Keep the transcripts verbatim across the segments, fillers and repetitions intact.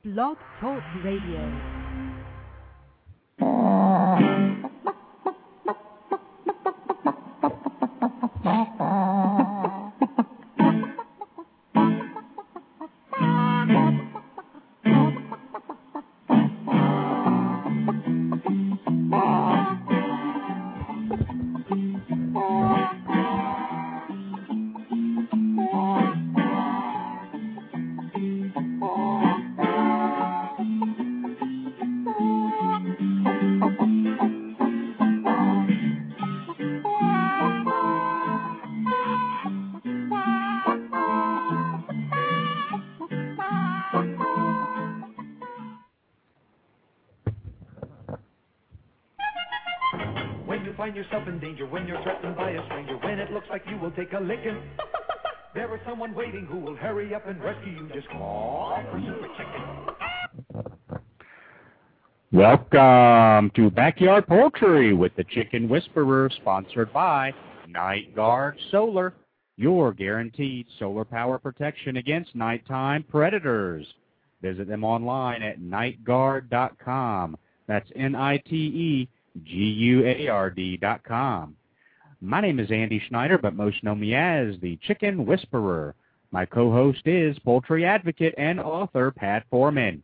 Blog Talk Radio. Yourself in danger when you're threatened by a stranger, when it looks like you will take a licking. There is someone waiting who will hurry up and rescue you. Just call for Super Chicken. Welcome to Backyard Poultry with the Chicken Whisperer, sponsored by Night Guard Solar, your guaranteed solar power protection against nighttime predators. Visit them online at night guard dot com. That's N I T E G U A R D dot com. My name is Andy Schneider, but most know me as the Chicken Whisperer. My co-host is poultry advocate and author Pat Foreman.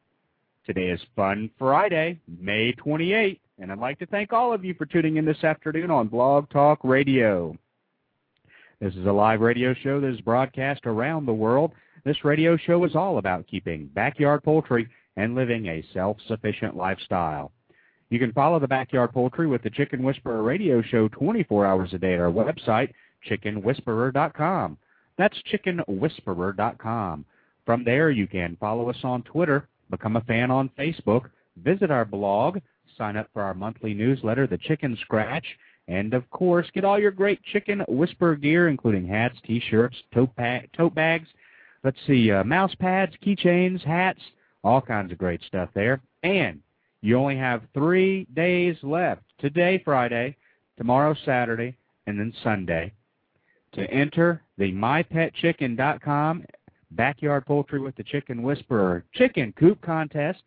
Today is Fun Friday, May twenty-eighth, and I'd like to thank all of you for tuning in this afternoon on Blog Talk Radio. This is a live radio show that is broadcast around the world. This radio show is all about keeping backyard poultry and living a self-sufficient lifestyle. You can follow the Backyard Poultry with the Chicken Whisperer radio show twenty-four hours a day at our website, chicken whisperer dot com. That's chicken whisperer dot com. From there, you can follow us on Twitter, become a fan on Facebook, visit our blog, sign up for our monthly newsletter, The Chicken Scratch, and, of course, get all your great Chicken Whisperer gear, including hats, T-shirts, tote, bag, tote bags, let's see, uh, mouse pads, keychains, hats, all kinds of great stuff there. And you only have three days left, today Friday, tomorrow Saturday, and then Sunday, to enter the my pet chicken dot com Backyard Poultry with the Chicken Whisperer Chicken Coop Contest.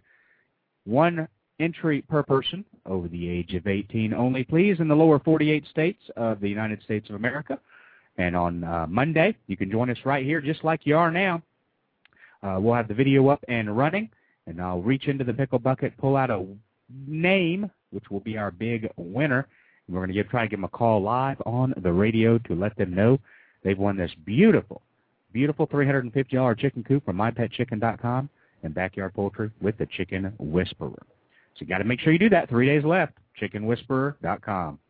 One entry per person over the age of eighteen only, please, in the lower forty-eight states of the United States of America. And on uh, Monday, you can join us right here just like you are now. Uh, we'll have the video up and running. And I'll reach into the pickle bucket, pull out a name, which will be our big winner. And we're going to give, try to give them a call live on the radio to let them know they've won this beautiful, beautiful three hundred fifty dollars chicken coop from my pet chicken dot com and Backyard Poultry with the Chicken Whisperer. So you got to make sure you do that. Three days left, chicken whisperer dot com.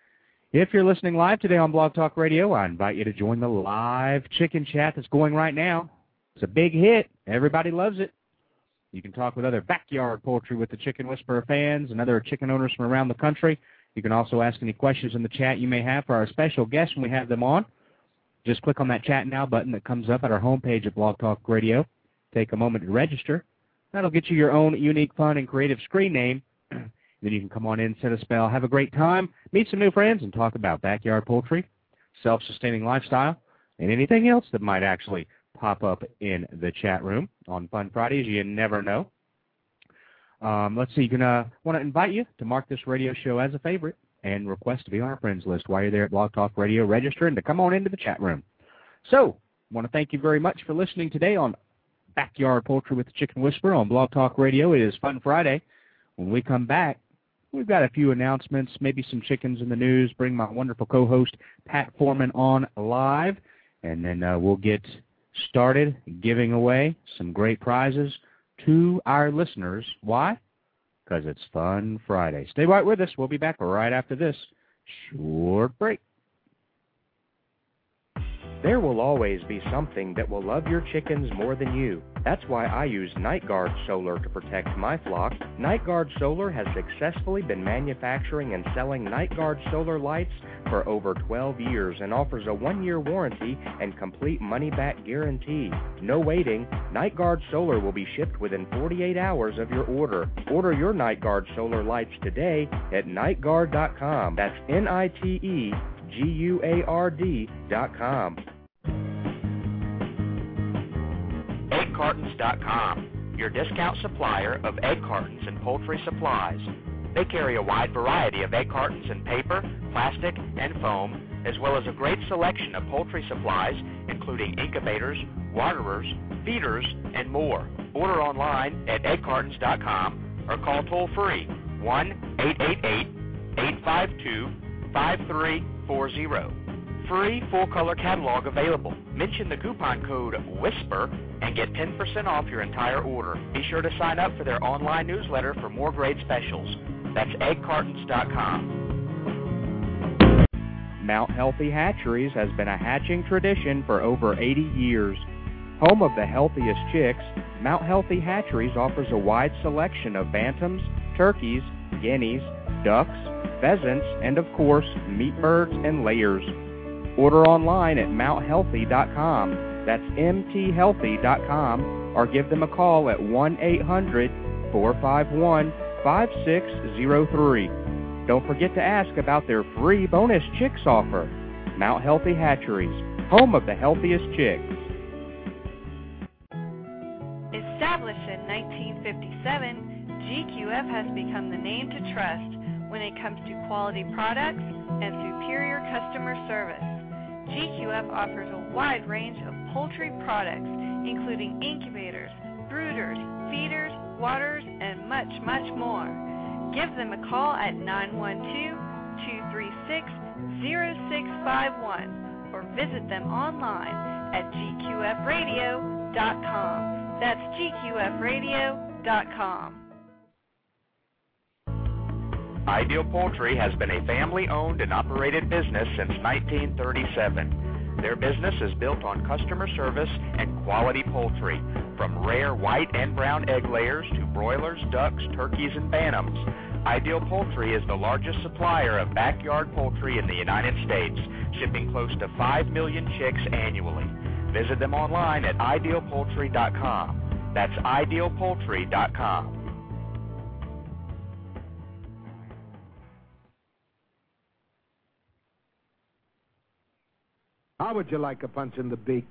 If you're listening live today on Blog Talk Radio, I invite you to join the live chicken chat that's going right now. It's a big hit. Everybody loves it. You can talk with other Backyard Poultry with the Chicken Whisperer fans and other chicken owners from around the country. You can also ask any questions in the chat you may have for our special guests when we have them on. Just click on that Chat Now button that comes up at our homepage at Blog Talk Radio. Take a moment to register. That'll get you your own unique, fun, and creative screen name. Then you can come on in, set a spell, have a great time, meet some new friends, and talk about backyard poultry, self-sustaining lifestyle, and anything else that might actually pop up in the chat room on Fun Fridays. You never know. Um, let's see. You can uh, want to invite you to mark this radio show as a favorite and request to be on our friends list while you're there at Blog Talk Radio, register and to come on into the chat room. So, I want to thank you very much for listening today on Backyard Poultry with the Chicken Whisperer on Blog Talk Radio. It is Fun Friday. When we come back, we've got a few announcements, maybe some chickens in the news, bring my wonderful co-host Pat Foreman on live, and then uh, we'll get started giving away some great prizes to our listeners. Why? Because it's Fun Friday. Stay right with us. We'll be back right after this short break. There will always be something that will love your chickens more than you. That's why I use Night Guard Solar to protect my flock. Night Guard Solar has successfully been manufacturing and selling Night Guard Solar lights for over twelve years and offers a one-year warranty and complete money-back guarantee. No waiting. Night Guard Solar will be shipped within forty-eight hours of your order. Order your Night Guard Solar lights today at night guard dot com. That's N I T E G U A R D dot com. egg cartons dot com. your discount supplier of egg cartons and poultry supplies. They carry a wide variety of egg cartons in paper, plastic, and foam, as well as a great selection of poultry supplies, including incubators, waterers, feeders, and more. Order online at egg cartons dot com or call toll-free one eight eight eight, eight five two, five three four zero. Free full-color catalog available. Mention the coupon code WHISPER and get ten percent off your entire order. Be sure to sign up for their online newsletter for more great specials. That's egg cartons dot com. Mount Healthy Hatcheries has been a hatching tradition for over eighty years. Home of the healthiest chicks, Mount Healthy Hatcheries offers a wide selection of bantams, turkeys, guineas, ducks, pheasants, and of course, meat birds and layers. Order online at mount healthy dot com. That's m t healthy dot com, or give them a call at one eight hundred, four five one, five six zero three. Don't forget to ask about their free bonus chicks offer. Mount Healthy Hatcheries, home of the healthiest chicks. Established in nineteen fifty-seven, G Q F has become the name to trust when it comes to quality products and superior customer service. G Q F offers a wide range of poultry products, including incubators, brooders, feeders, waters, and much, much more. Give them a call at nine one two, two three six, zero six five one or visit them online at G Q F radio dot com. That's G Q F radio dot com. Ideal Poultry has been a family-owned and operated business since nineteen thirty-seven. Their business is built on customer service and quality poultry, from rare white and brown egg layers to broilers, ducks, turkeys, and bantams. Ideal Poultry is the largest supplier of backyard poultry in the United States, shipping close to five million chicks annually. Visit them online at ideal poultry dot com. That's ideal poultry dot com. How would you like a punch in the beak?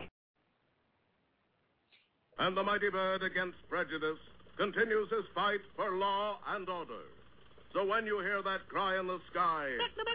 And the mighty bird against prejudice continues his fight for law and order. So when you hear that cry in the sky,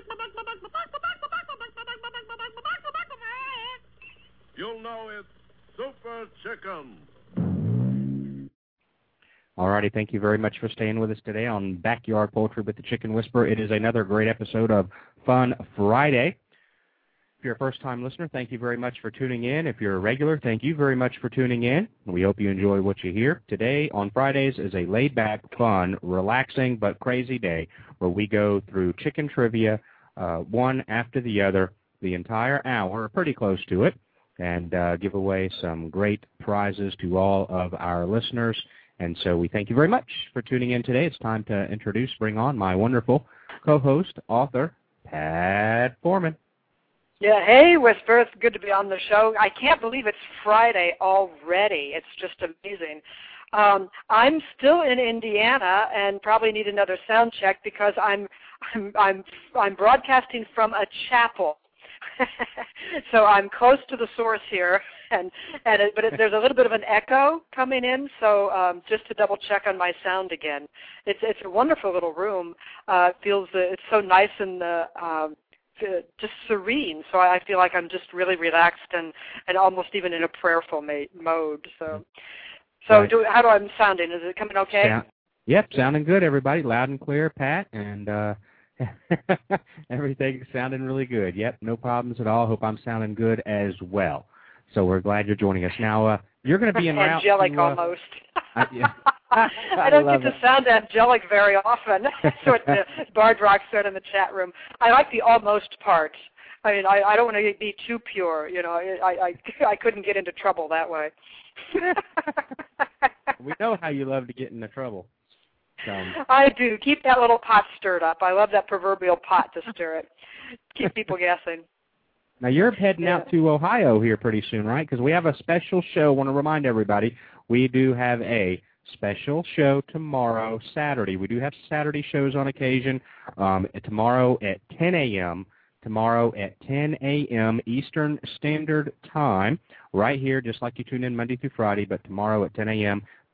you'll know it's Super Chicken. Alrighty, thank you very much for staying with us today on Backyard Poultry with the Chicken Whisperer. It is another great episode of Fun Friday. If you're a first-time listener, thank you very much for tuning in. If you're a regular, thank you very much for tuning in. We hope you enjoy what you hear. Today, on Fridays, is a laid-back, fun, relaxing, but crazy day where we go through chicken trivia, uh, one after the other, the entire hour, or pretty close to it, and uh, give away some great prizes to all of our listeners. And so we thank you very much for tuning in today. It's time to introduce, bring on my wonderful co-host, author, Pat Foreman. Yeah, hey, Whisper, it's good to be on the show. I can't believe it's Friday already. It's just amazing. Um, I'm still in Indiana and probably need another sound check because I'm I'm I'm, I'm broadcasting from a chapel. So I'm close to the source here, and and it, but it, there's a little bit of an echo coming in. So um, just to double check on my sound again, it's it's a wonderful little room. Uh, it feels uh, it's so nice and uh, um, just serene. So I feel like I'm just really relaxed and, and almost even in a prayerful ma- mode. So so right. do, how do I sounding? Is it coming okay? Sound, yep, sounding good, everybody. Loud and clear, Pat, and uh, everything's sounding really good. Yep, no problems at all. Hope I'm sounding good as well. So we're glad you're joining us. Now, uh, you're going to be en route Angelic to, uh, almost. I, yeah. I don't I get to it. sound angelic very often. That's what uh, Bard Rock said in the chat room. I like the almost part. I mean, I, I don't want to be too pure. You know, I, I I couldn't get into trouble that way. We know how you love to get into trouble. So. I do. Keep that little pot stirred up. I love that proverbial pot to stir it. Keep people guessing. Now, you're heading yeah. out to Ohio here pretty soon, right? Because we have a special show. I want to remind everybody, we do have a special show tomorrow, Saturday. We do have Saturday shows on occasion. Um, tomorrow at ten a.m., tomorrow at ten a.m. Eastern Standard Time, right here, just like you tune in Monday through Friday, but tomorrow at ten a.m.,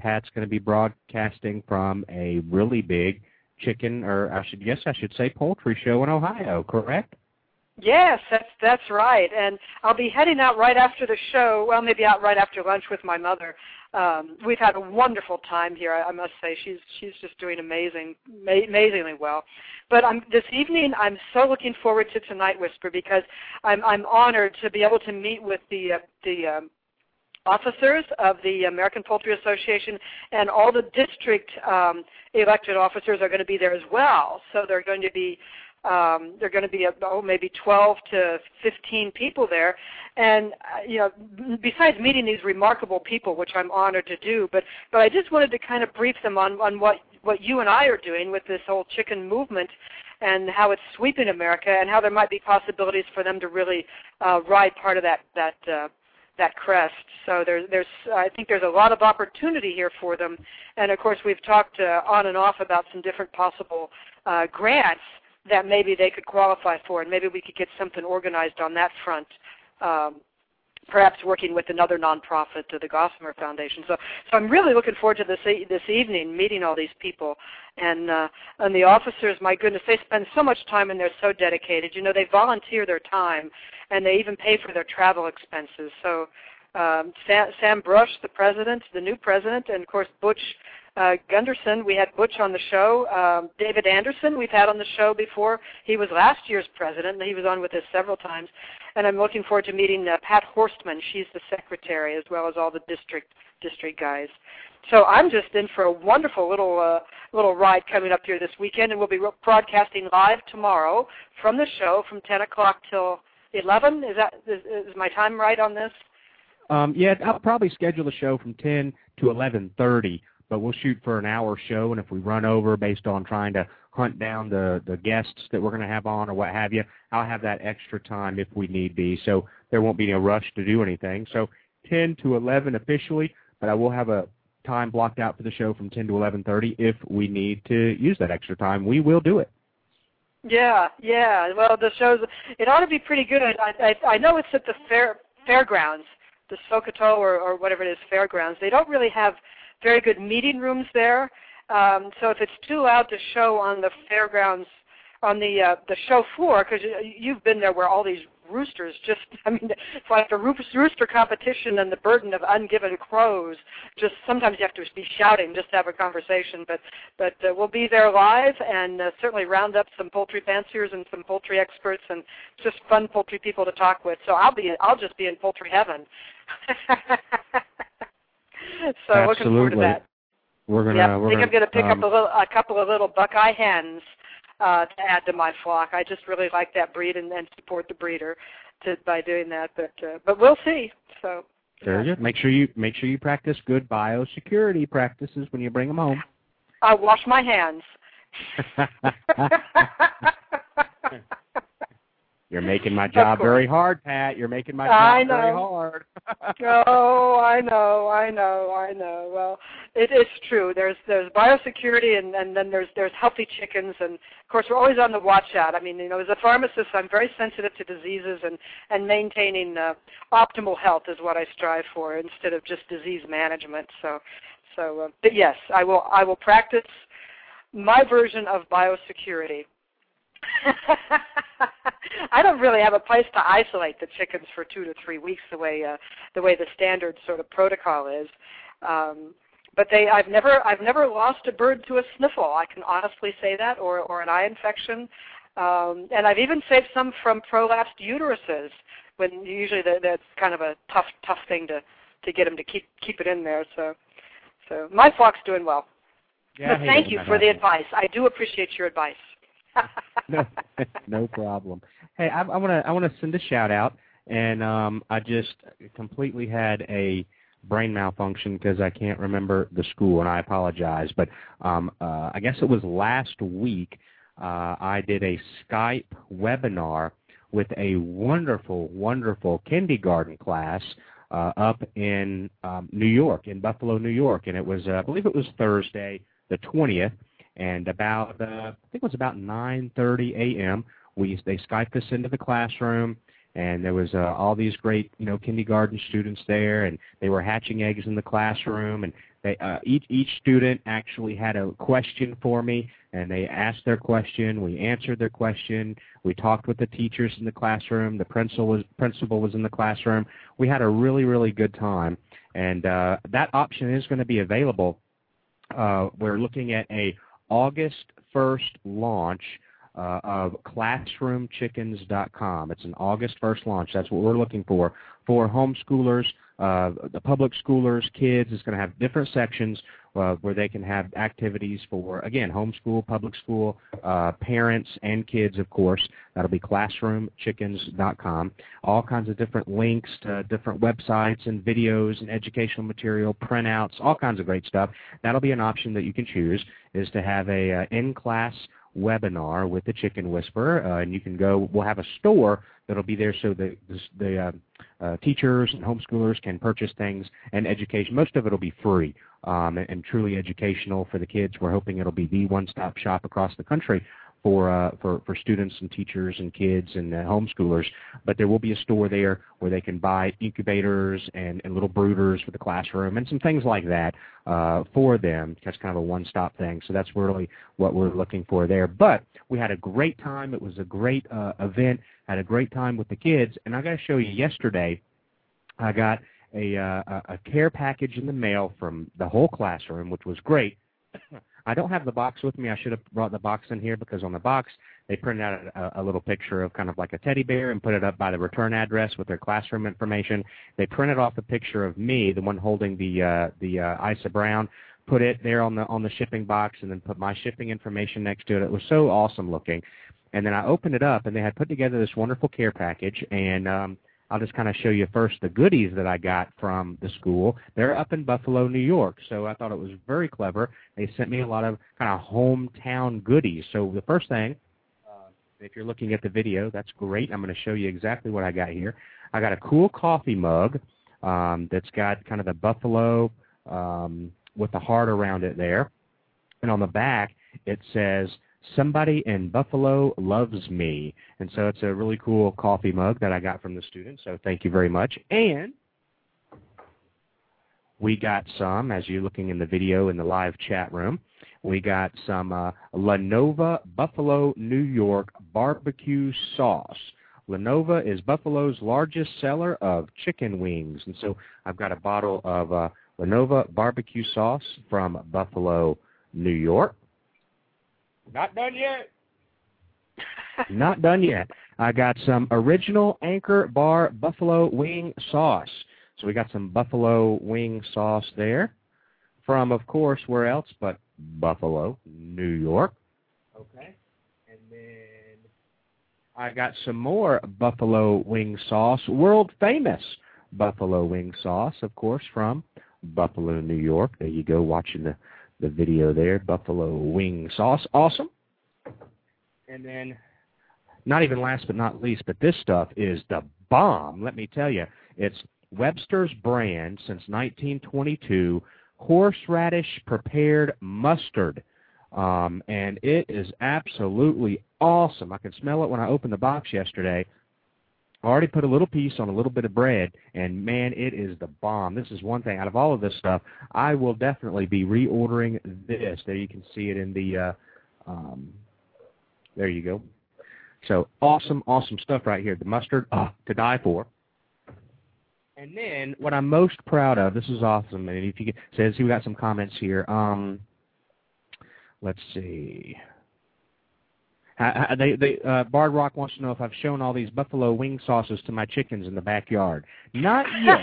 Pat's going to be broadcasting from a really big chicken, or I should guess I should say poultry show in Ohio, correct? Yes, that's that's right. And I'll be heading out right after the show, well, maybe out right after lunch with my mother. Um, we've had a wonderful time here, I, I must say. She's she's just doing amazing, ma- amazingly well. But I'm, this evening, I'm so looking forward to Tonight Whisper because I'm I'm honored to be able to meet with the uh, the um, officers of the American Poultry Association, and all the district um, elected officers are going to be there as well. So they're going to be Um, there are going to be, a, oh, maybe twelve to fifteen people there. And, uh, you know, besides meeting these remarkable people, which I'm honored to do, but, but I just wanted to kind of brief them on, on what, what you and I are doing with this whole chicken movement and how it's sweeping America and how there might be possibilities for them to really uh, ride part of that, that, uh, that crest. So there's, there's, I think there's a lot of opportunity here for them. And, of course, we've talked uh, on and off about some different possible uh, grants that maybe they could qualify for, and maybe we could get something organized on that front, um, perhaps working with another nonprofit, uh, the Gossamer Foundation. So, so I'm really looking forward to this e- this evening, meeting all these people. And uh, and the officers, my goodness, they spend so much time and they're so dedicated. You know, they volunteer their time, and they even pay for their travel expenses. So um, Sam, Sam Brush, the president, the new president, and, of course, Butch Uh, Gunderson, we had Butch on the show. Um, David Anderson, we've had on the show before. He was last year's president, and he was on with us several times. And I'm looking forward to meeting uh, Pat Horstman. She's the secretary, as well as all the district district guys. So I'm just in for a wonderful little uh, little ride coming up here this weekend, and we'll be broadcasting live tomorrow from the show from ten o'clock till eleven. Is that is, is my time right on this? Um, yeah, I'll probably schedule the show from ten to eleven thirty. But we'll shoot for an hour show, and if we run over based on trying to hunt down the, the guests that we're going to have on or what have you, I'll have that extra time if we need be. So there won't be no rush to do anything. So ten to eleven officially, but I will have a time blocked out for the show from ten to eleven thirty. If we need to use that extra time, we will do it. Yeah, yeah. Well, the show's, it ought to be pretty good. I, I, I know it's at the fair fairgrounds, the Sokoto or, or whatever it is, fairgrounds. They don't really have very good meeting rooms there. Um, so if it's too loud to show on the fairgrounds, on the uh, the show floor, because you, you've been there where all these roosters just, I mean, it's like the rooster competition and the burden of ungiven crows. Just sometimes you have to be shouting just to have a conversation. But but uh, we'll be there live and uh, certainly round up some poultry fanciers and some poultry experts and just fun poultry people to talk with. So I'll be I'll just be in poultry heaven. So Absolutely. Looking forward to that. We're gonna. Yep. We're I think gonna, I'm going to pick um, up a, little, a couple of little Buckeye hens uh, to add to my flock. I just really like that breed and, and support the breeder to, by doing that. But uh, but we'll see. So very good. Make sure you make sure you practice good biosecurity practices when you bring them home. I wash my hands. You're making my job very hard, Pat. You're making my I job know. very hard. Oh, I know, I know, I know. Well, it is true. There's there's biosecurity, and, and then there's there's healthy chickens, and of course we're always on the watch out. I mean, you know, as a pharmacist, I'm very sensitive to diseases, and and maintaining uh, optimal health is what I strive for, instead of just disease management. So, so, uh, but yes, I will I will practice my version of biosecurity. I don't really have a place to isolate the chickens for two to three weeks the way uh, the way the standard sort of protocol is. Um, but they, I've never I've never lost a bird to a sniffle. I can honestly say that, or or an eye infection. Um, and I've even saved some from prolapsed uteruses, when usually the, that's kind of a tough tough thing to, to get them to keep keep it in there. So so my flock's doing well. Yeah, but thank you for the advice. I do appreciate your advice. no, no problem. Hey, I, I want to I want to send a shout out, and um, I just completely had a brain malfunction because I can't remember the school, and I apologize. But um, uh, I guess it was last week uh, I did a Skype webinar with a wonderful, wonderful kindergarten class uh, up in um, New York, in Buffalo, New York, and it was uh, I believe it was Thursday, the twentieth. And about, uh, I think it was about nine thirty a.m., we they Skyped us into the classroom, and there was uh, all these great, you know, kindergarten students there, and they were hatching eggs in the classroom, and they, uh, each, each student actually had a question for me, and they asked their question. We answered their question. We talked with the teachers in the classroom. The principal was, principal was in the classroom. We had a really, really good time, and uh, that option is going to be available. Uh, we're looking at a August first launch uh, of classroom chickens dot com. It's an August first launch. That's what we're looking for. For homeschoolers, uh, the public schoolers, kids, it's going to have different sections uh, where they can have activities for, again, homeschool, public school, uh, parents, and kids, of course. That'll be classroom chickens dot com. All kinds of different links to different websites and videos and educational material, printouts, all kinds of great stuff. That'll be an option that you can choose, is to have a uh, in-class webinar with the Chicken Whisperer, uh, and you can go, we'll have a store that'll be there so the, the, the uh, uh, teachers and homeschoolers can purchase things and education. Most of it will be free um, and, and truly educational for the kids. We're hoping it'll be the one-stop shop across the country for, uh, for, for students and teachers and kids and uh, homeschoolers. But there will be a store there where they can buy incubators and, and little brooders for the classroom and some things like that uh, for them. That's kind of a one-stop thing. So that's really what we're looking for there. But we had a great time. It was a great uh, event. Had a great time with the kids. And I got to show you, yesterday I got a, uh, a care package in the mail from the whole classroom, which was great. I don't have the box with me. I should have brought the box in here, because on the box they printed out a, a little picture of kind of like a teddy bear and put it up by the return address with their classroom information. They printed off a picture of me, the one holding the uh, the uh, Isa Brown, put it there on the on the shipping box, and then put my shipping information next to it. It was so awesome looking. And then I opened it up, and they had put together this wonderful care package, and um, I'll just kind of show you first the goodies that I got from the school. They're up in Buffalo, New York, so I thought it was very clever. They sent me a lot of kind of hometown goodies. So the first thing, uh, if you're looking at the video, that's great. I'm going to show you exactly what I got here. I got a cool coffee mug um, that's got kind of the buffalo um, with the heart around it there. And on the back, it says, "Somebody in Buffalo loves me." And so it's a really cool coffee mug that I got from the students, so thank you very much. And we got some, as you're looking in the video in the live chat room, we got some uh, Lenova Buffalo New York barbecue sauce. Lenova is Buffalo's largest seller of chicken wings. And so I've got a bottle of uh, Lenova barbecue sauce from Buffalo, New York. Not done yet. Not done yet. I got some original Anchor Bar Buffalo wing sauce. So we got some buffalo wing sauce there from, of course, where else but Buffalo, New York. Okay. And then I got some more buffalo wing sauce, world famous buffalo wing sauce, of course, from Buffalo, New York. There you go, watching the the video there, buffalo wing sauce. Awesome. And then, not even last but not least, but this stuff is the bomb. Let me tell you, it's Webster's brand since nineteen twenty-two, horseradish prepared mustard. Um, and it is absolutely awesome. I could smell it when I opened the box yesterday. I already put a little piece on a little bit of bread, and, man, it is the bomb. This is one thing. Out of all of this stuff, I will definitely be reordering this. There you can see it in the uh, um, – there you go. So awesome, awesome stuff right here. The mustard, uh, to die for. And then what I'm most proud of, this is awesome, and if you get, says we got some comments here. Um, let's see. Uh, they, they, uh, Bard Rock wants to know if I've shown all these buffalo wing sauces to my chickens in the backyard. Not yet.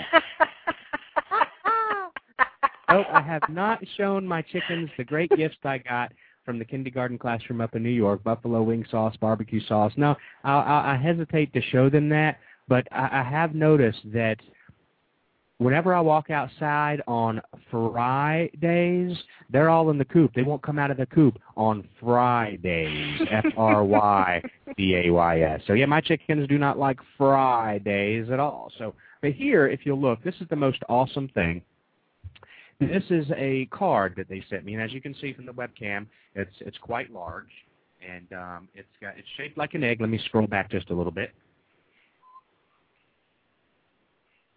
No, I have not shown my chickens the great gifts I got from the kindergarten classroom up in New York, buffalo wing sauce, barbecue sauce. No, I, I, I hesitate to show them that, but I, I have noticed that whenever I walk outside on Fridays, they're all in the coop. They won't come out of the coop on Fridays, F R Y D A Y S. So, yeah, my chickens do not like Fridays at all. So, but here, if you'll look, this is the most awesome thing. This is a card that they sent me, and as you can see from the webcam, it's it's quite large, and um, it's got it's shaped like an egg. Let me scroll back just a little bit.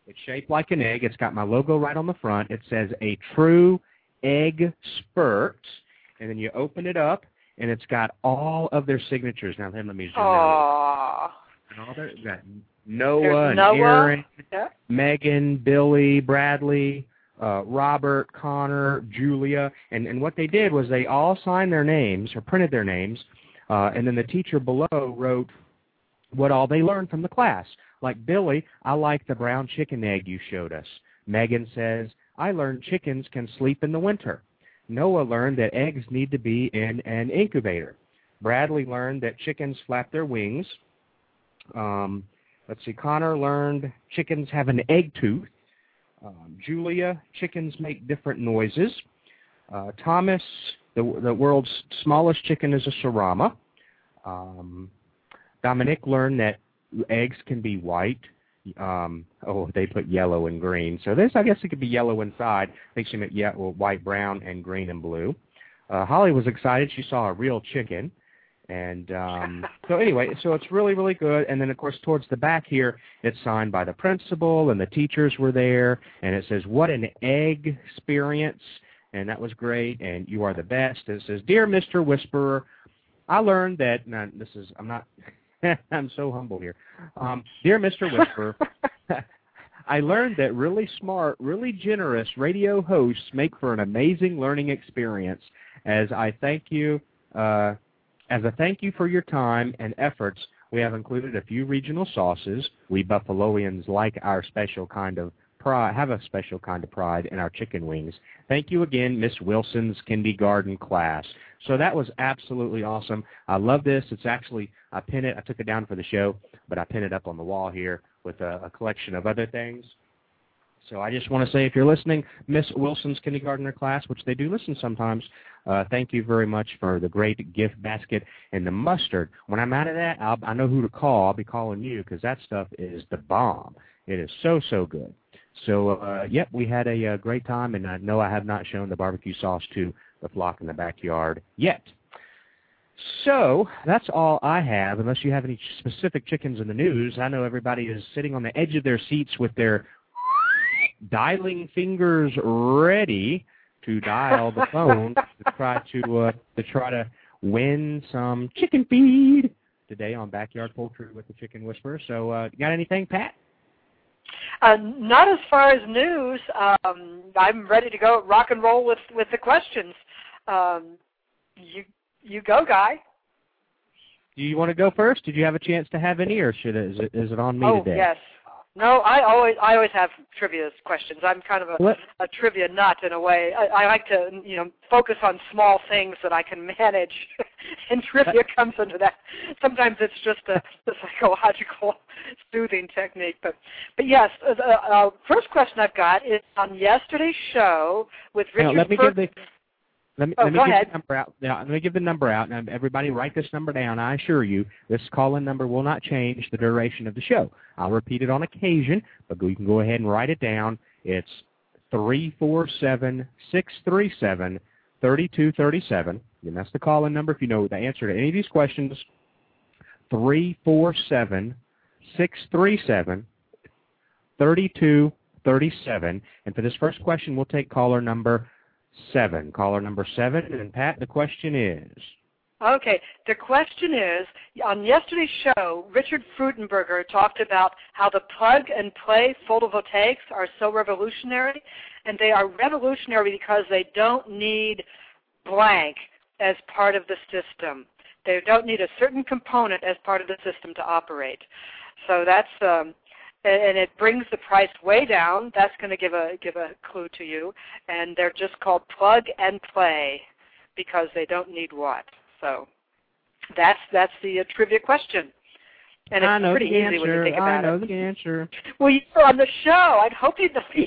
It's shaped like an egg. It's got my logo right on the front. It says a true egg spurt. And then you open it up, and it's got all of their signatures. Now, then let me zoom Aww. in. And all their, got Noah There's and Noah. Aaron, Yeah. Megan, Billy, Bradley, uh, Robert, Connor, Julia. And, and what they did was they all signed their names or printed their names, uh, and then the teacher below wrote what all they learned from the class. Like Billy, I like the brown chicken egg you showed us. Megan says, I learned chickens can sleep in the winter. Noah learned that eggs need to be in an incubator. Bradley learned that chickens flap their wings. Um, let's see, Connor learned chickens have an egg tooth. Um, Julia, chickens make different noises. Uh, Thomas, the, the world's smallest chicken is a Sarama. Um, Dominic learned that eggs can be white. Um, oh, they put yellow and green. So this, I guess it could be yellow inside. I think she meant yeah, well, white, brown, and green and blue. Uh, Holly was excited. She saw a real chicken. And um, so anyway, so it's really, really good. And then, of course, towards the back here, it's signed by the principal, and the teachers were there. And it says, what an egg experience. And that was great. And you are the best. And it says, Dear Mister Whisperer, I learned that, now this is, I'm not, I'm so humble here. Um, Dear Mister Whisperer, I learned that really smart, really generous radio hosts make for an amazing learning experience. As I thank you, uh, as a thank you for your time and efforts, we have included a few regional sauces. We Buffaloians like our special kind of pride, have a special kind of pride in our chicken wings. Thank you again, Miss Wilson's kindergarten class. So that was absolutely awesome. I love this. It's actually, I pin it, I took it down for the show, but I pin it up on the wall here with a, a collection of other things. So I just want to say, if you're listening, Miss Wilson's kindergartner class, which they do listen sometimes, uh, thank you very much for the great gift basket and the mustard. When I'm out of that, I'll, I know who to call. I'll be calling you because that stuff is the bomb. It is so, so good. So, uh, yep, we had a, a great time, and I know I have not shown the barbecue sauce to the flock in the backyard yet. So that's all I have, unless you have any specific chickens in the news. I know everybody is sitting on the edge of their seats with their dialing fingers ready to dial the phone to try to uh, to try to win some chicken feed today on Backyard Poultry with the Chicken Whisperer. So, uh, got anything, Pat? Uh, not as far as news. Um, I'm ready to go rock and roll with, with the questions. Um, you you go, Guy. Do you want to go first? Did you have a chance to have any, or should it, is it is it on me oh, today? Oh yes. No, I always I always have trivia questions. I'm kind of a, a trivia nut in a way. I, I like to you know focus on small things that I can manage, and trivia comes into that. Sometimes it's just a, a psychological soothing technique. But but yes, the uh, first question I've got is on yesterday's show with Richard. Now, let me Fur- give the Let me, oh, let me go give ahead. the number out. Now, let me give the number out. Now, everybody write this number down. I assure you, this call-in number will not change the duration of the show. I'll repeat it on occasion, but you can go ahead and write it down. It's three four seven, six three seven, three two three seven. And that's the call-in number if you know the answer to any of these questions. three four seven, six three seven, three two three seven. And for this first question, we'll take caller number Seven. Caller number seven. And, Pat, the question is? Okay. The question is, on yesterday's show, Richard Frudenberger talked about how the plug-and-play photovoltaics are so revolutionary, and they are revolutionary because they don't need blank as part of the system. They don't need a certain component as part of the system to operate. So that's... Um, and it brings the price way down. That's going to give a give a clue to you. And they're just called plug and play because they don't need what. So that's that's the uh, trivia question. And it's I know pretty the easy answer. when you think about I know it. the answer. Well, you're on the show. I'd hope you know the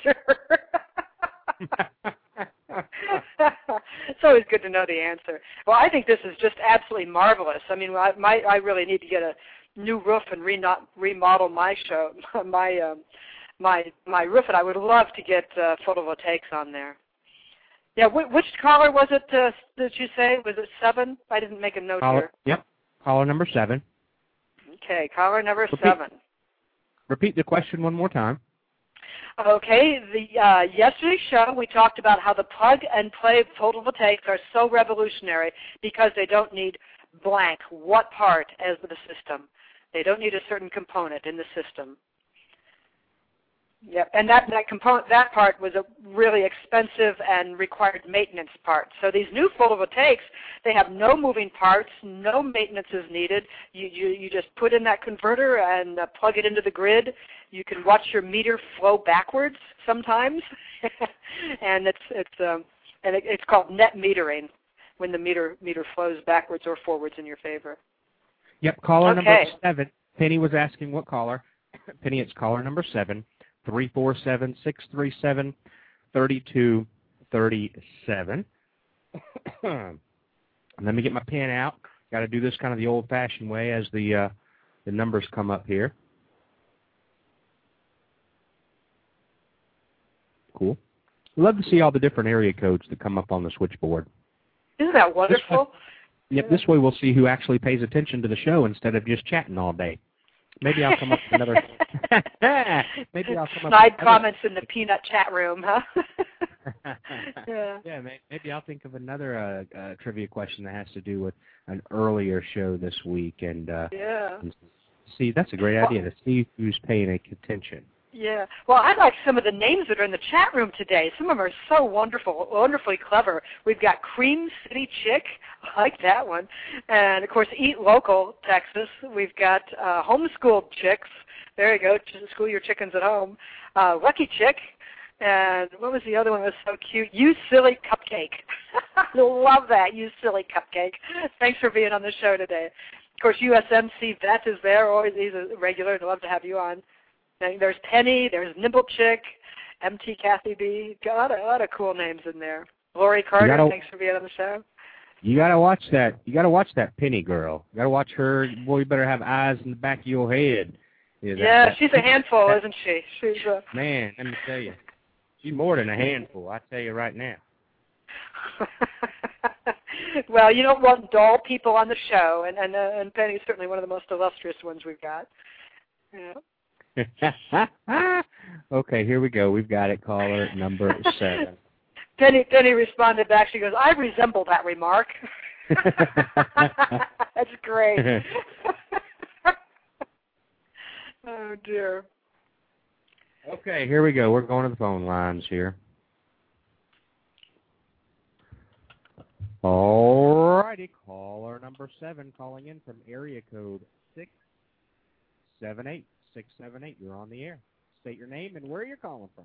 answer. It's always good to know the answer. Well, I think this is just absolutely marvelous. I mean, I, my, I really need to get a new roof and re- remodel my show, my um, my my roof, and I would love to get uh, photovoltaics on there. Yeah, wh- which caller was it? Uh, did you say was it seven? I didn't make a note Caller, here. Yep, caller number seven. Okay, caller number Repeat, seven. Repeat the question one more time. Okay, the uh, yesterday's show we talked about how the plug-and-play photovoltaics are so revolutionary because they don't need blank what part as the system. They don't need a certain component in the system. Yep, and that, that component, that part was a really expensive and required maintenance part. So these new photovoltaics, they have no moving parts, no maintenance is needed. You, you, you just put in that converter and uh, plug it into the grid. You can watch your meter flow backwards sometimes, and it's it's um, and it, it's called net metering when the meter meter flows backwards or forwards in your favor. Yep, caller Okay. number seven. Penny was asking what caller. Penny, it's caller number seven. three four seven, six three seven, three two three seven. Let me get my pen out. Got to do this kind of the old-fashioned way as the uh, the numbers come up here. Cool. Love to see all the different area codes that come up on the switchboard. Isn't that wonderful? Yep, this way we'll see who actually pays attention to the show instead of just chatting all day. Maybe I'll come up with another. Maybe I'll come up. Snide with comments in the peanut chat room, huh? yeah. Yeah, maybe I'll think of another uh, uh, trivia question that has to do with an earlier show this week, and, uh, Yeah. and see, that's a great idea to see who's paying attention. Yeah. Well, I like some of the names that are in the chat room today. Some of them are so wonderful, wonderfully clever. We've got Cream City Chick. I like that one. And, of course, Eat Local, Texas. We've got uh, Homeschooled Chicks. There you go. School your chickens at home. Uh, Lucky Chick. And what was the other one that was so cute? You Silly Cupcake. I love that. You Silly Cupcake. Thanks for being on the show today. Of course, U S M C Vet is there. Always, he's a regular. I'd love to have you on. There's Penny, there's Nimble Chick, M T Kathy B. Got a lot of, a lot of cool names in there. Lori Carter, gotta, thanks for being on the show. You gotta watch that. You gotta watch that Penny girl. You gotta watch her. Boy, you better have eyes in the back of your head. Yeah, that, yeah that, she's a handful, that, isn't she? She's a man. Let me tell you, she's more than a handful. I tell you right now. Well, you don't want dull people on the show, and and, uh, and Penny's certainly one of the most illustrious ones we've got. Yeah. Okay, here we go. We've got it. Caller number seven. Penny Penny responded back. She goes, "I resemble that remark." That's great. Oh dear. Okay, here we go. We're going to the phone lines here. All righty, caller number seven calling in from area code six seven eight. six seven eight, you're on the air. State your name and where you're calling from.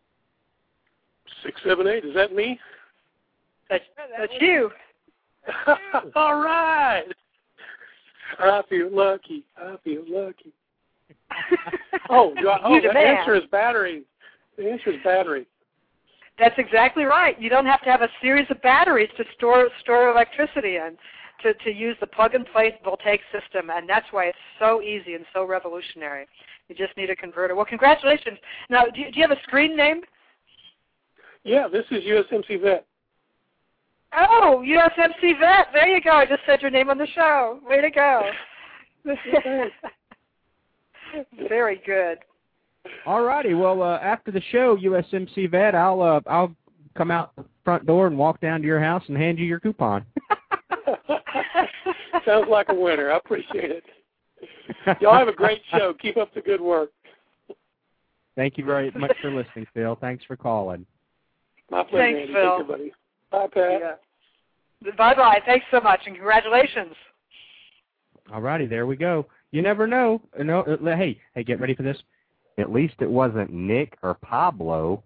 six seven eight, is that me? That's, that's you. All right. I feel lucky. I feel lucky. oh, do I, oh, the answer is battery. The answer is battery. That's exactly right. You don't have to have a series of batteries to store store electricity in. To, to use the plug-and-play voltaic system, and that's why it's so easy and so revolutionary. You just need a converter. Well, congratulations. Now, do you, do you have a screen name? Yeah, this is U S M C Vet. Oh, U S M C Vet. There you go. I just said your name on the show. Way to go. Very good. All righty. Well, uh, after the show, U S M C Vet, I'll uh, I'll come out the front door and walk down to your house and hand you your coupon. Sounds like a winner. I appreciate it. Y'all have a great show. Keep up the good work. Thank you very much for listening, Phil. Thanks for calling. My pleasure, Thanks, Andy. Phil. Thank you, buddy. Bye, Pat. Yeah. Bye-bye. Thanks so much, and congratulations. All righty, there we go. You never know. No, uh, hey, hey, get ready for this. At least it wasn't Nick or Pablo.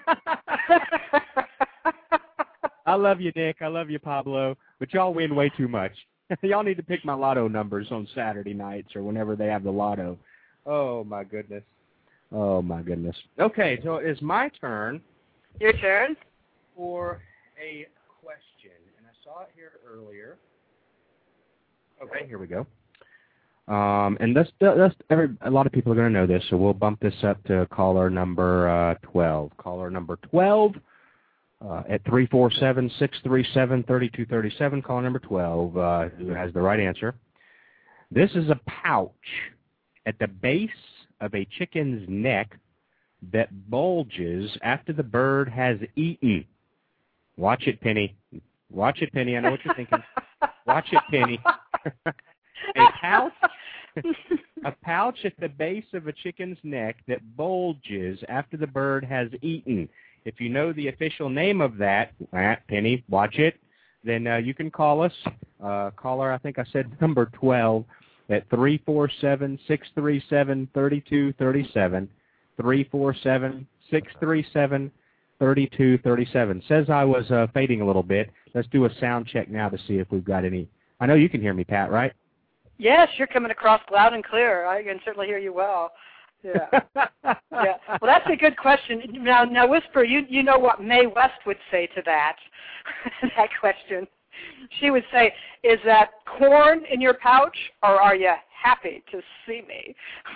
I love you, Nick. I love you, Pablo. But y'all win way too much. Y'all need to pick my lotto numbers on Saturday nights or whenever they have the lotto. Oh, my goodness. Oh, my goodness. Okay, so it's my turn. Your turn. For a question. And I saw it here earlier. Okay, here we go. Um, and this, this, every, a lot of people are going to know this, so we'll bump this up to caller number uh, twelve. Caller number twelve. Uh, at three four seven, six three seven, three two three seven, caller number twelve, uh, who has the right answer. This is a pouch at the base of a chicken's neck that bulges after the bird has eaten? Watch it, Penny. Watch it, Penny. I know what you're thinking. Watch it, Penny. a pouch, a pouch at the base of a chicken's neck that bulges after the bird has eaten. If you know the official name of that, ah, Penny, watch it, then uh, you can call us. Uh, caller, I think I said number twelve at three four seven, six three seven, three two three seven, three four seven, six three seven, three two three seven. Says I was uh, fading a little bit. Let's do a sound check now to see if we've got any. I know you can hear me, Pat, right? Yes, you're coming across loud and clear. I can certainly hear you well. Yeah. yeah. Well, that's a good question. Now, now, Whisper, you you know what Mae West would say to that that question. She would say, "Is that corn in your pouch, or are you happy to see me?"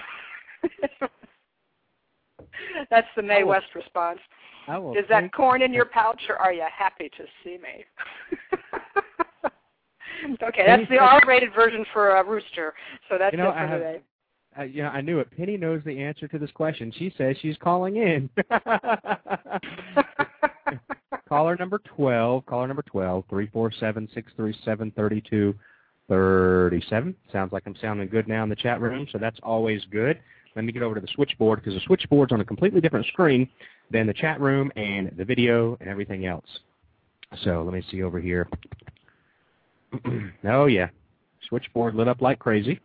That's the Mae will, West response. Is that corn in your pouch, or are you happy to see me? Okay, that's the R-rated version for a rooster. So that's you know, it for I have, today. Uh, you know, I knew it. Penny knows the answer to this question. She says she's calling in. Caller number twelve. Caller number twelve. Three four seven six three seven thirty two thirty seven. Sounds like I'm sounding good now in the chat room, so that's always good. Let me get over to the switchboard because the switchboard's on a completely different screen than the chat room and the video and everything else. So let me see over here. Oh yeah, switchboard lit up like crazy.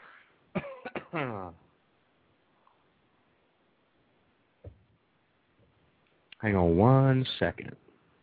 Hang on one second.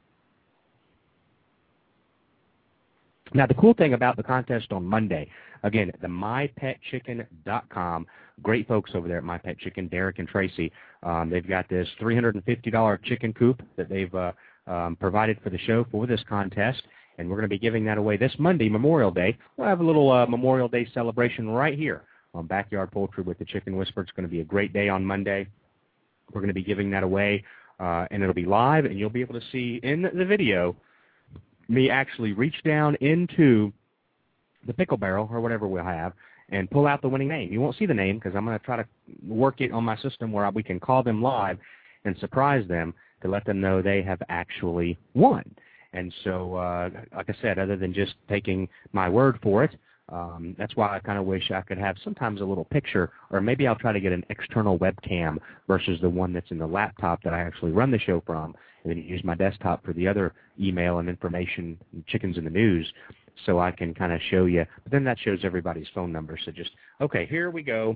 Now, the cool thing about the contest on Monday, again, the my pet chicken dot com, great folks over there at MyPetChicken, Derek and Tracy. Um, they've got this three hundred fifty dollars chicken coop that they've uh, um, provided for the show for this contest, and we're going to be giving that away this Monday, Memorial Day. We'll have a little uh, Memorial Day celebration right here on Backyard Poultry with the Chicken Whisperer. It's going to be a great day on Monday. We're going to be giving that away, uh, and it'll be live, and you'll be able to see in the video me actually reach down into the pickle barrel or whatever we'll have and pull out the winning name. You won't see the name because I'm going to try to work it on my system where we can call them live and surprise them to let them know they have actually won. And so, uh, like I said, other than just taking my word for it, Um, that's why I kind of wish I could have sometimes a little picture, or maybe I'll try to get an external webcam versus the one that's in the laptop that I actually run the show from, and then use my desktop for the other email and information, and chickens in the news, so I can kind of show you. But then that shows everybody's phone number. So just, okay, here we go.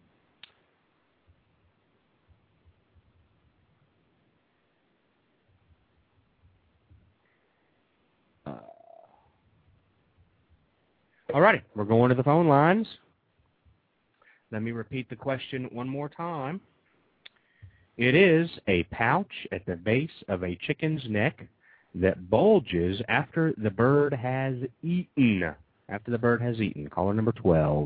All righty, we're going to the phone lines. Let me repeat the question one more time. It is a pouch at the base of a chicken's neck that bulges after the bird has eaten. After the bird has eaten. Caller number twelve.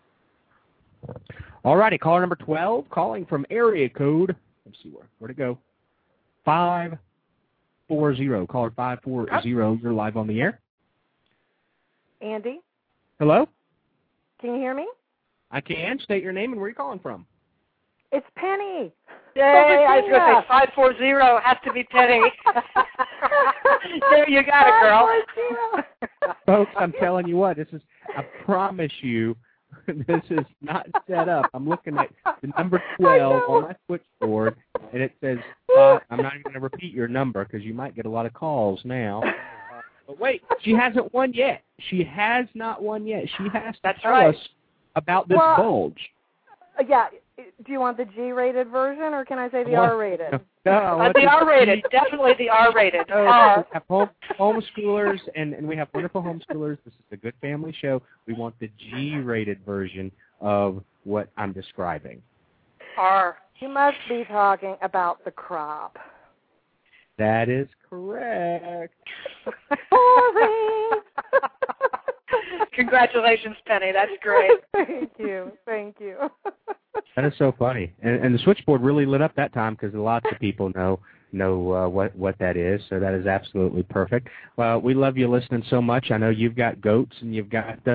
All righty, caller number twelve, calling from area code, let's see where, where'd it go? five four zero. Caller five four zero, you're live on the air. Andy? Hello? Can you hear me? I can. State your name and where you're calling from. It's Penny. Yay, I was going to say five four zero has to be Penny. There you got it, girl. Folks, I'm telling you what, this is, I promise you, this is not set up. I'm looking at the number twelve on my switchboard, and it says, uh, I'm not even going to repeat your number because you might get a lot of calls now. But wait, she hasn't won yet. She has not won yet. She has to That's tell right. us about this well, bulge. Uh, yeah. Do you want the G-rated version, or can I say the Well, R-rated? No, no, uh, the R-rated. Definitely the R-rated. No, R. we have home, homeschoolers, and, and we have wonderful homeschoolers. This is a good family show. We want the G-rated version of what I'm describing. R. You must be talking about the crop. That is correct. Boring. Congratulations, Penny. That's great. Thank you. Thank you. That is so funny. And, and the switchboard really lit up that time because lots of people know know uh, what, what that is. So that is absolutely perfect. Well, we love you listening so much. I know you've got goats and you've got the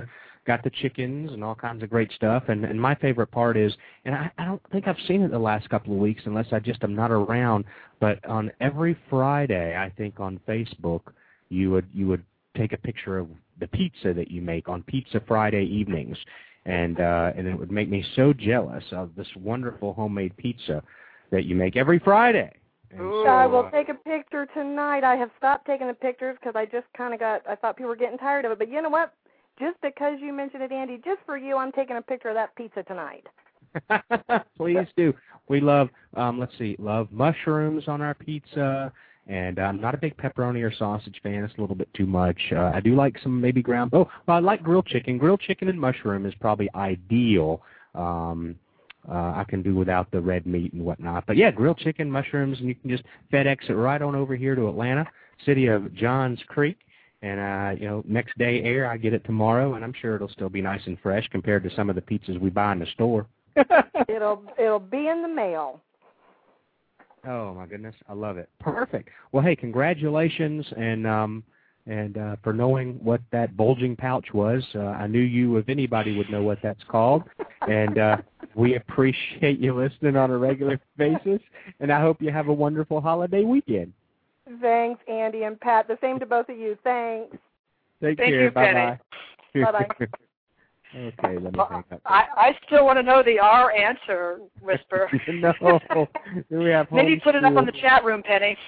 got the chickens and all kinds of great stuff. And, and my favorite part is, and I, I don't think I've seen it the last couple of weeks unless I just am not around, but on every Friday, I think on Facebook, you would you would take a picture of the pizza that you make on Pizza Friday evenings. And uh, and it would make me so jealous of this wonderful homemade pizza that you make every Friday. So, I will take a picture tonight. I have stopped taking the pictures because I just kind of got, I thought people were getting tired of it. But you know what? Just because you mentioned it, Andy, just for you, I'm taking a picture of that pizza tonight. Please do. We love, um, let's see, love mushrooms on our pizza. And I'm not a big pepperoni or sausage fan. It's a little bit too much. Uh, I do like some maybe ground. Oh, well, I like grilled chicken. Grilled chicken and mushroom is probably ideal. Um, uh, I can do without the red meat and whatnot. But, yeah, grilled chicken, mushrooms, and you can just FedEx it right on over here to Atlanta, city of Johns Creek. And, uh, you know, next day air, I get it tomorrow, and I'm sure it'll still be nice and fresh compared to some of the pizzas we buy in the store. it'll it'll be in the mail. Oh, my goodness. I love it. Perfect. Well, hey, congratulations and um, and uh, for knowing what that bulging pouch was. Uh, I knew you, if anybody, would know what that's called. And uh, we appreciate you listening on a regular basis. And I hope you have a wonderful holiday weekend. Thanks, Andy and Pat. The same to both of you. Thanks. Take Thank care. you, Bye-bye. Bye-bye. Okay, let me well, hang up. I, I still want to know the R answer, Whisper. No. We have Maybe put it up on the homeschool. chat room, Penny.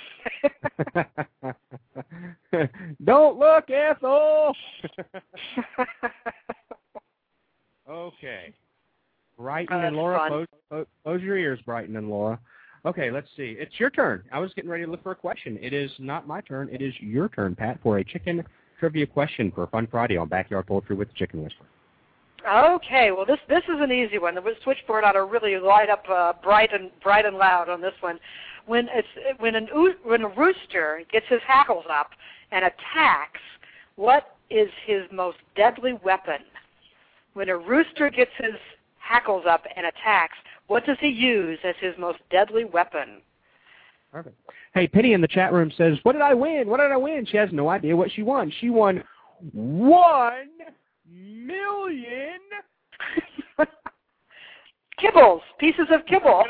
Don't look, Ethel! Okay. Brighton Oh, and that's Laura, fun. close, close, close your ears, Brighton and Laura. Okay, let's see. It's your turn. I was getting ready to look for a question. It is not my turn. It is your turn, Pat, for a chicken trivia question for Fun Friday on Backyard Poultry with the Chicken Whisperer. Okay, well this this is an easy one. The switchboard ought to really light up uh, bright and bright and loud on this one. When it's when an when a rooster gets his hackles up and attacks, what is his most deadly weapon? When a rooster gets his hackles up and attacks, what does he use as his most deadly weapon? Perfect. Hey, Penny in the chat room says, what did I win? What did I win? She has no idea what she won. She won one million kibbles, pieces of kibble.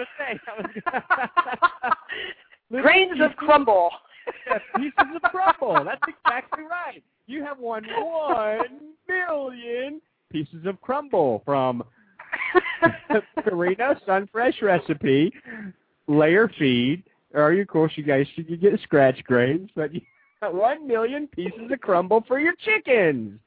Grains of crumble. Yes, pieces of crumble. That's exactly right. You have won one million pieces of crumble from Purina Sunfresh Recipe, Layer Feed, or of course you guys you get scratch grains, but you got one million pieces of crumble for your chickens.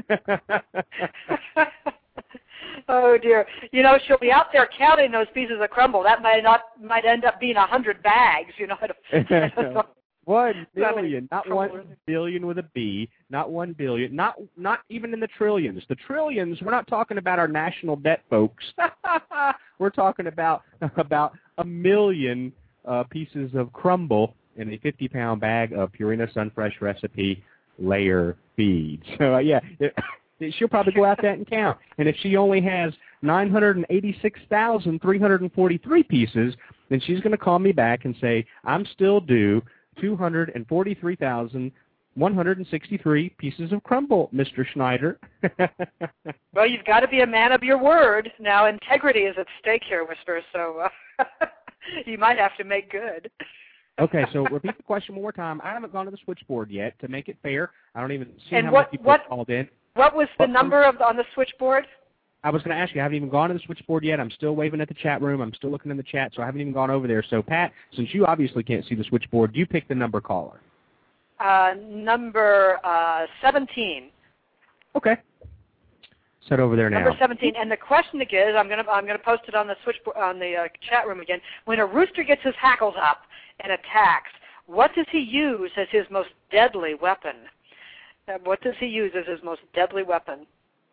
Oh dear! You know she'll be out there counting those pieces of crumble. That might not might end up being a hundred bags. You know. I don't know. One billion, not one billion with a B, not one billion, not not even in the trillions. The trillions, we're not talking about our national debt, folks. We're talking about about a million uh, pieces of crumble in a fifty-pound bag of Purina Sunfresh Recipe Layer Feed. So, uh, yeah, it, it, she'll probably go out there and count. And if she only has nine hundred eighty-six thousand three hundred forty-three pieces, then she's going to call me back and say, I'm still due two hundred forty-three thousand one hundred sixty-three pieces of crumble, Mister Schneider. Well, you've got to be a man of your word. Now, integrity is at stake here, Whisper, so uh, you might have to make good. Okay, so repeat the question one more time. I haven't gone to the switchboard yet to make it fair. I don't even see and how what, many people what, called in. What was the what, number of on the switchboard? I was going to ask you. I haven't even gone to the switchboard yet. I'm still waving at the chat room. I'm still looking in the chat, so I haven't even gone over there. So, Pat, since you obviously can't see the switchboard, you pick the number caller. Uh, number uh, seventeen. Okay. Set over there now. Number seventeen. And the question again is, I'm going to I'm going to post it on the switchboard on the uh, chat room again. When a rooster gets his hackles up and attacks, what does he use as his most deadly weapon? Uh, what does he use as his most deadly weapon?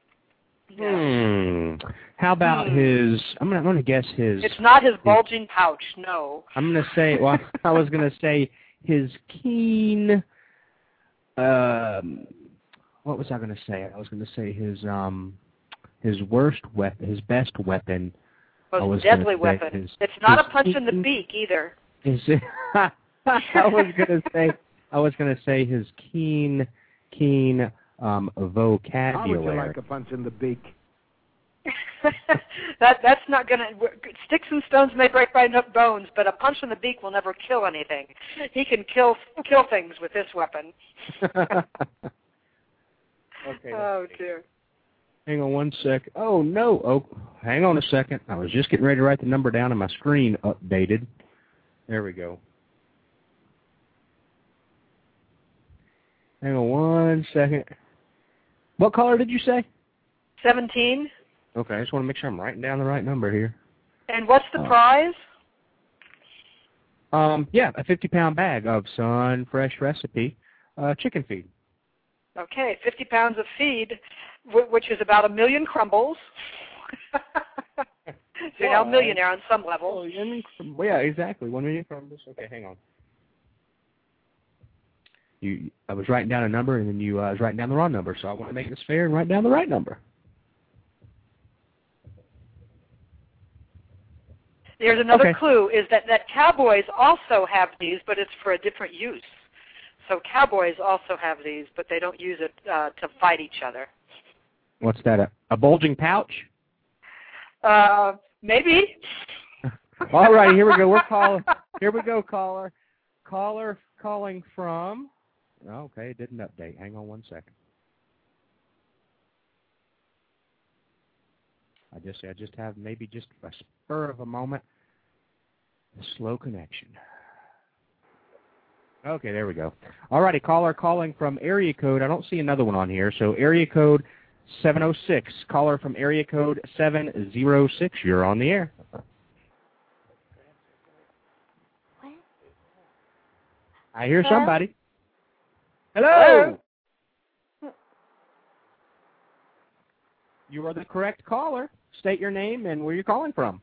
Hmm. How about hmm. his? I'm gonna, I'm gonna guess his. It's not his bulging pouch. No. I'm gonna say. Well, I was gonna say his keen. Um. What was I gonna say? I was gonna say his um. His worst weapon. His best weapon. Most deadly weapon. His, it's not a punch keen, in the beak either. Is it, I was gonna say. I was gonna say his keen, keen. um, How vocabulary. would you like a punch in the beak? that that's not gonna. Sticks and stones may break my bones, but a punch in the beak will never kill anything. He can kill kill things with this weapon. Okay. Oh dear. Hang on one sec. Oh no. Oh, hang on a second. I was just getting ready to write the number down, and my screen updated. There we go. Hang on one second. What caller did you say? Seventeen. Okay, I just want to make sure I'm writing down the right number here. And what's the uh, prize? Um, yeah, a fifty-pound bag of Sun Fresh Recipe uh, chicken feed. Okay, fifty pounds of feed, which is about a million crumbles. So you're now a millionaire on some level. Oh, yeah, exactly. One million crumbles. Okay, hang on. You, I was writing down a number, and then you uh, was writing down the wrong number, so I want to make this fair and write down the right number. There's another Okay. clue, is that, that cowboys also have these, but it's for a different use. So cowboys also have these, but they don't use it uh, to fight each other. What's that, a, a bulging pouch? Uh, maybe. All right, here we go. We're calling. Here we go, caller. Caller calling from. Okay, it didn't update. Hang on one second. I just, I just have maybe just a spur of a moment. A slow connection. Okay, there we go. All righty, caller calling from area code. I don't see another one on here. So area code seven oh six. Caller from area code seven oh six. You're on the air. I hear Hello? somebody. Hello. Hello? You are the correct caller. State your name and where you're calling from.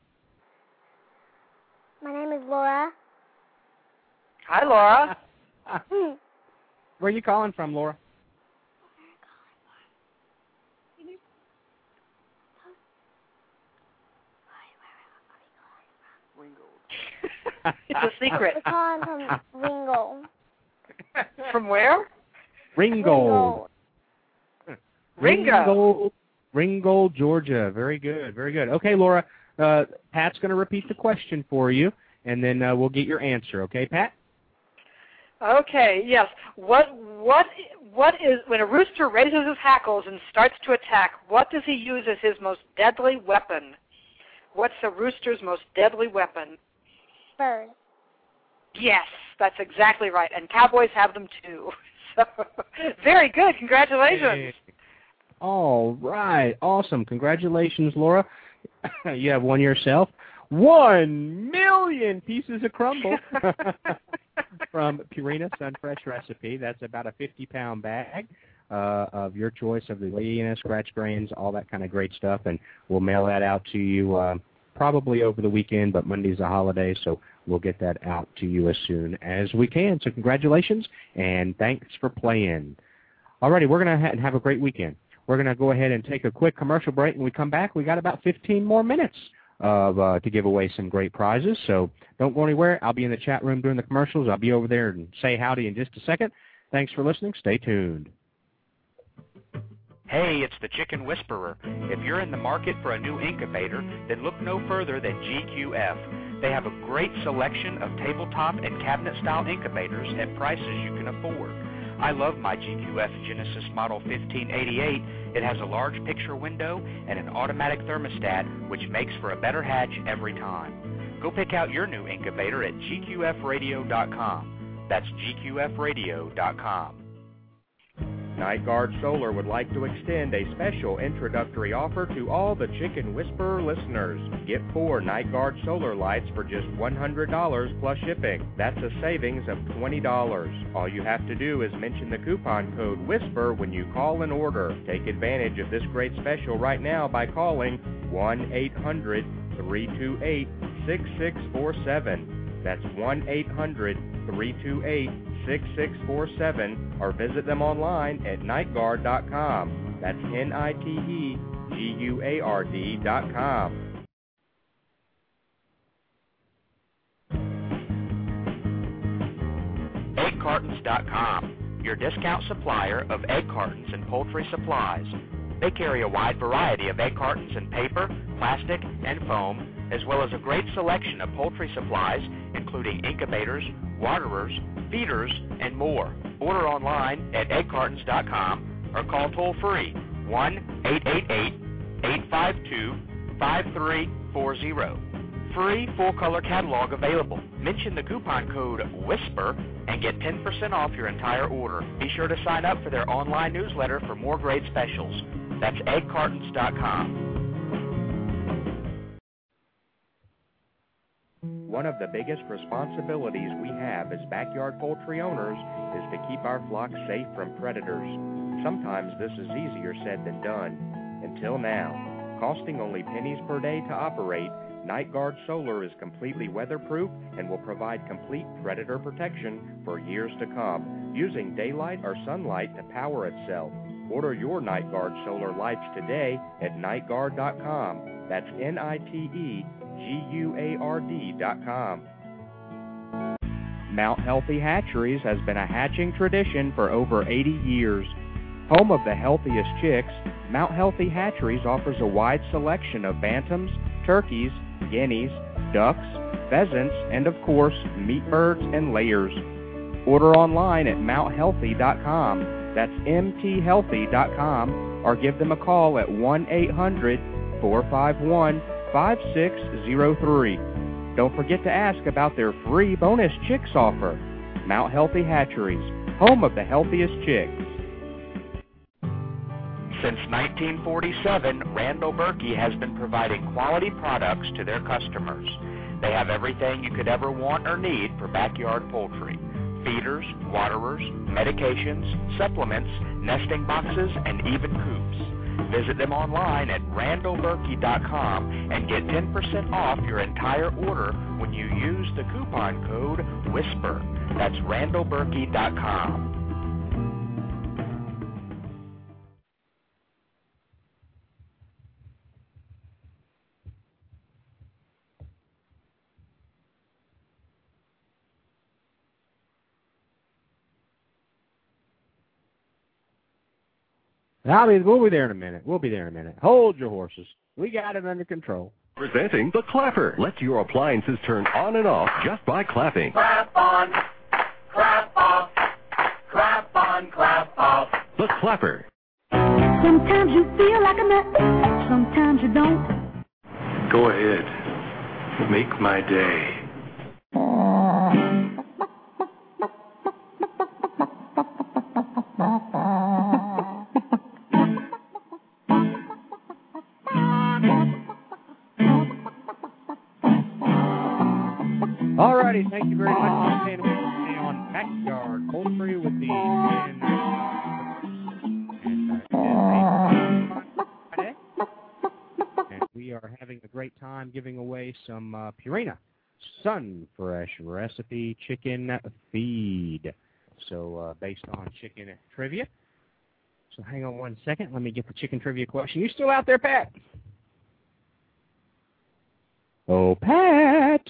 My name is Laura. Hi, Laura. Where are you calling from, Laura? It's a secret. I'm calling from Ringgold. From where? Ringgold. Ringo. Ringgold, Ringgold, Georgia. Very good, very good. Okay, Laura, uh, Pat's going to repeat the question for you, and then uh, we'll get your answer. Okay, Pat? Okay, yes. What what what is when a rooster raises his hackles and starts to attack, what does he use as his most deadly weapon? What's a rooster's most deadly weapon? Bird. Yes, that's exactly right. And cowboys have them too. So, very good. Congratulations. Hey. All right. Awesome. Congratulations, Laura. You have won yourself one million pieces of crumble from Purina Sun Fresh Recipe. That's about a fifty-pound bag uh, of your choice of the Louisiana scratch grains, all that kind of great stuff, and we'll mail that out to you uh, probably over the weekend, but Monday's a holiday, so we'll get that out to you as soon as we can. So congratulations, and thanks for playing. All righty, we're going to ha- have a great weekend. We're going to go ahead and take a quick commercial break. When we come back, we got about fifteen more minutes of uh, to give away some great prizes. So don't go anywhere. I'll be in the chat room during the commercials. I'll be over there and say howdy in just a second. Thanks for listening. Stay tuned. Hey, it's the Chicken Whisperer. If you're in the market for a new incubator, then look no further than G Q F. They have a great selection of tabletop and cabinet-style incubators at prices you can afford. I love my G Q F Genesis Model fifteen eighty-eight. It has a large picture window and an automatic thermostat, which makes for a better hatch every time. Go pick out your new incubator at G Q F radio dot com. That's G Q F radio dot com. Night Guard Solar would like to extend a special introductory offer to all the Chicken Whisperer listeners. Get four Night Guard Solar lights for just one hundred dollars plus shipping. That's a savings of twenty dollars. All you have to do is mention the coupon code WHISPER when you call and order. Take advantage of this great special right now by calling one eight hundred, three two eight, six six four seven. That's one eight hundred, three two eight, six six four seven, or visit them online at night guard dot com. That's N I T E G U A R D dot com. egg cartons dot com. your discount supplier of egg cartons and poultry supplies. They carry a wide variety of egg cartons in paper, plastic, and foam, as well as a great selection of poultry supplies, including incubators, waterers, feeders, and more. Order online at egg cartons dot com or call toll-free one eight eight eight, eight five two, five three four zero. Free full-color catalog available. Mention the coupon code WHISPER and get ten percent off your entire order. Be sure to sign up for their online newsletter for more great specials. That's egg cartons dot com. One of the biggest responsibilities we have as backyard poultry owners is to keep our flock safe from predators. Sometimes this is easier said than done. Until now. Costing only pennies per day to operate, Night Guard Solar is completely weatherproof and will provide complete predator protection for years to come, using daylight or sunlight to power itself. Order your Night Guard Solar lights today at night guard dot com. That's N I T E G U A R D dot com. Mount Healthy Hatcheries has been a hatching tradition for over eighty years. Home of the healthiest chicks, Mount Healthy Hatcheries offers a wide selection of bantams, turkeys, guineas, ducks, pheasants, and of course, meat birds and layers. Order online at mount healthy dot com. That's M T healthy dot com, or give them a call at one eight hundred, four five one, five six zero three. Don't forget to ask about their free bonus chicks offer. Mount Healthy Hatcheries, home of the healthiest chicks. Since nineteen forty-seven, Randall Berkey has been providing quality products to their customers. They have everything you could ever want or need for backyard poultry. Feeders, waterers, medications, supplements, nesting boxes, and even coops. Visit them online at randall berkey dot com and get ten percent off your entire order when you use the coupon code WHISPER. That's randall berkey dot com. I'll be, we'll be there in a minute. We'll be there in a minute. Hold your horses. We got it under control. Presenting the Clapper. Let your appliances turn on and off just by clapping. Clap on, clap off, clap on, clap off. The Clapper. Sometimes you feel like a nut, sometimes you don't. Go ahead. Make my day. Alrighty, thank you very much for staying with me on Backyard Poultry with the and, uh, and we are having a great time giving away some uh, Purina Sun Fresh recipe chicken feed. So uh, based on chicken trivia. So hang on one second. Let me get the chicken trivia question. You still out there, Pat? Oh, Pat.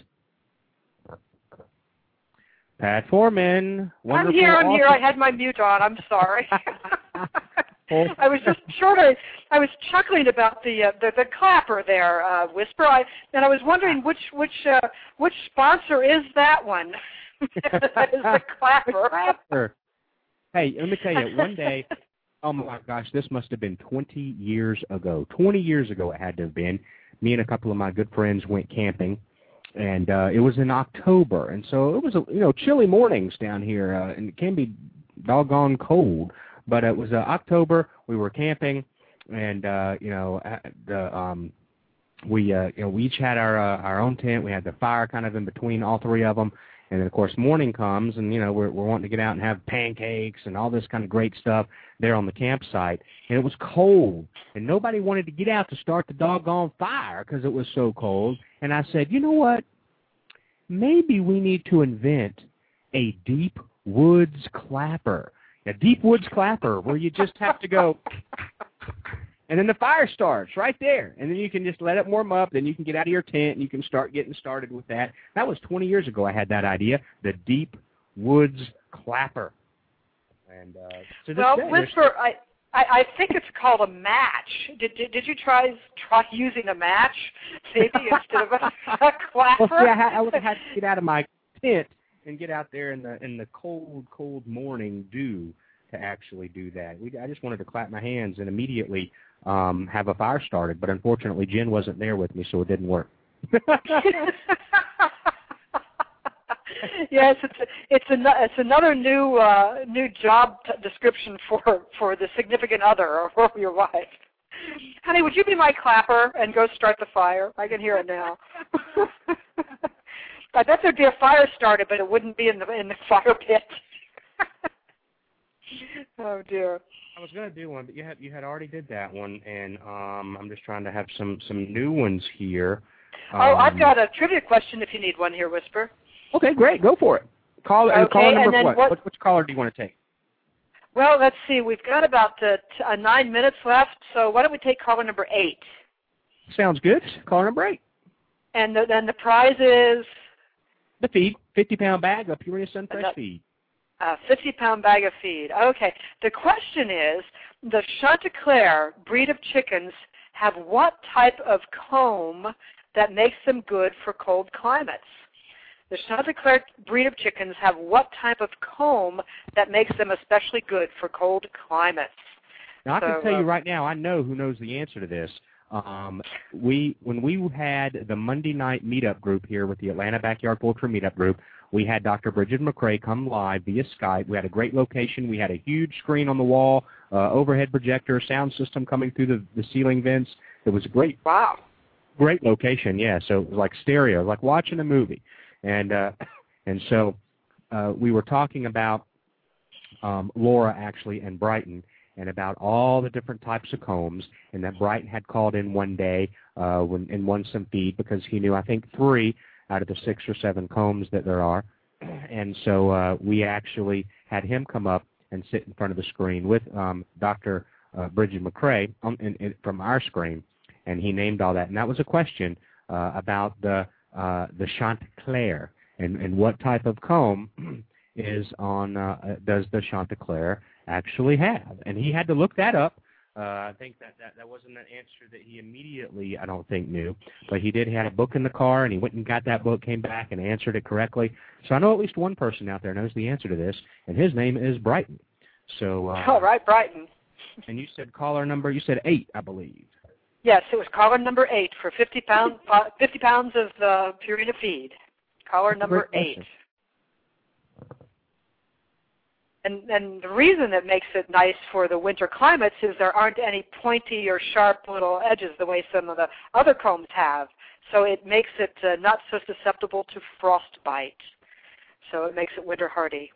Pat Foreman. I'm here, I'm awesome. here. I had my mute on. I'm sorry. I was just sort of, I was chuckling about the uh, the, the clapper there, uh, Whisper. I, and I was wondering which which uh, which sponsor is that one? That is the clapper. The clapper. Hey, let me tell you, one day, oh my gosh, this must have been twenty years ago. twenty years ago it had to have been. Me and a couple of my good friends went camping. And uh, it was in October, and so it was, a, you know, chilly mornings down here, uh, and it can be doggone cold. But it was uh, October. We were camping, and uh, you know, the um, we uh, you know we each had our uh, our own tent. We had the fire kind of in between all three of them, and then of course morning comes, and you know we're we're wanting to get out and have pancakes and all this kind of great stuff there on the campsite. And it was cold, and nobody wanted to get out to start the doggone fire because it was so cold. And I said, you know what? Maybe we need to invent a deep woods clapper. A deep woods clapper where you just have to go, and then the fire starts right there. And then you can just let it warm up. Then you can get out of your tent, and you can start getting started with that. That was twenty years ago I had that idea, the deep woods clapper. And uh, so well, day, Whisper, I, I I think it's called a match. Did did, did you try try using a match maybe instead of a, a clapper? Well, see, I, had, I would have had to get out of my tent and get out there in the in the cold, cold morning dew to actually do that. We, I just wanted to clap my hands and immediately um, have a fire started, but unfortunately Jen wasn't there with me, so it didn't work. Yes, it's a, it's an, it's another new uh, new job t- description for for the significant other or for your wife. Honey, would you be my clapper and go start the fire? I can hear it now. I bet there'd be a fire started, but it wouldn't be in the in the fire pit. Oh dear. I was going to do one, but you had you had already did that one, and um, I'm just trying to have some some new ones here. Um, oh, I've got a trivia question if you need one here, Whisper. Okay, great. Go for it. Call, okay, caller number and then what? what? Which, which caller do you want to take? Well, let's see. We've got about uh, t- uh, nine minutes left, so why don't we take caller number eight? Sounds good. Caller number eight. And the, then the prize is? The feed, fifty-pound bag of Purina Sunfresh uh, feed. A fifty-pound bag of feed. Okay. The question is, the Chanticleer breed of chickens have what type of comb that makes them good for cold climates? The Chanticleer breed of chickens have what type of comb that makes them especially good for cold climates? Now, I so, can tell uh, you right now, I know who knows the answer to this. Um, we when we had the Monday night meetup group here with the Atlanta Backyard Poultry Meetup Group, we had Doctor Bridget McCrae come live via Skype. We had a great location. We had a huge screen on the wall, uh, overhead projector, sound system coming through the, the ceiling vents. It was a great, wow, great location. Yeah, so it was like stereo, like watching a movie. And uh, and so uh, we were talking about um, Laura, actually, and Brighton, and about all the different types of combs, and that Brighton had called in one day uh, when, and won some feed because he knew, I think, three out of the six or seven combs that there are. And so uh, we actually had him come up and sit in front of the screen with um, Doctor Uh, Bridget McCrae um, in, in, from our screen, and he named all that. And that was a question uh, about the uh, the Chanticleer and, and what type of comb is on uh, does the Chanticleer actually have? And he had to look that up. Uh, I think that, that that wasn't an answer that he immediately, I don't think, knew. But he did have a book in the car, and he went and got that book, came back, and answered it correctly. So I know at least one person out there knows the answer to this, and his name is Brighton. So uh, all right, Brighton. And you said caller number, you said eight, I believe. Yes, it was caller number eight for fifty pounds, fifty pounds of uh, Purina feed. Caller number eight. And, and the reason it makes it nice for the winter climates is there aren't any pointy or sharp little edges the way some of the other combs have. So it makes it uh, not so susceptible to frostbite. So it makes it winter hardy.